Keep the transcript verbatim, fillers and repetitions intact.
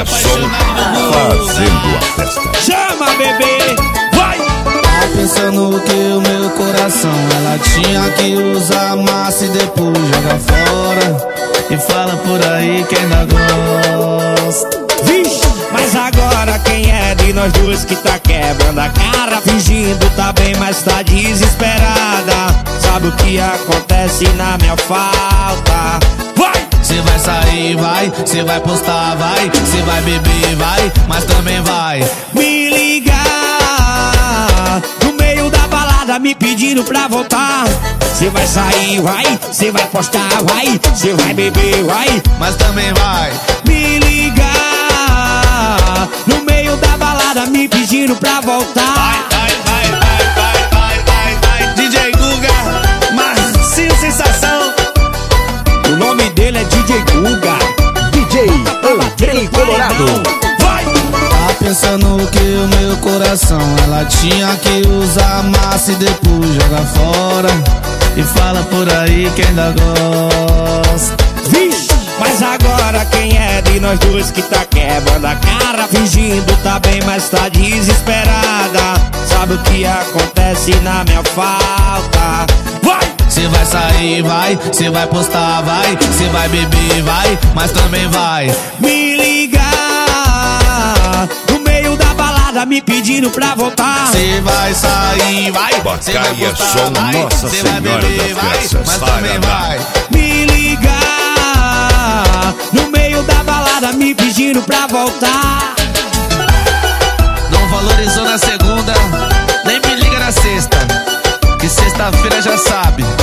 som fazendo a festa. Chama, bebê, vai! Tá pensando que o meu coração ela tinha que usar massa e depois joga fora. E fala por aí que ainda gosta. Vixe, mas agora quem é de nós dois que tá quebrando a cara? Fingindo tá bem, mas tá desesperada. Sabe o que acontece na minha falta? Vai! Cê vai sair, vai, cê vai postar, vai, cê vai beber, vai, mas também vai me ligar no meio da balada me pedindo pra voltar. Cê vai sair, vai, cê vai postar, vai, cê vai beber, vai, mas também vai me ligar no meio da balada me pedindo pra voltar. Vai, vai, vai, vai, vai, vai, vai, vai. D J Guga, Marcinho Sensação. O nome dele é D J Guga, D J Andrei Colorado. Vai! Tá pensando que o meu coração ela tinha que usar massa e depois joga fora. E fala por aí que ainda gosta. Vixe, mas agora quem é de nós dois que tá quebrando a cara? Fingindo tá bem, mas tá desesperada. Sabe o que acontece na minha falta? Vai! Cê vai sair, vai, cê vai postar, vai, cê vai beber, vai, mas também vai me ligar no meio da balada me pedindo pra voltar. Cê vai sair, vai, cê vai Bacaia postar, som vai, Nossa cê vai Senhora beber, das vai, Graças, mas também Paraná. vai Me ligar no meio da balada me pedindo pra voltar. Não valorizou na segunda, nem me liga na sexta, que sexta-feira já sabe.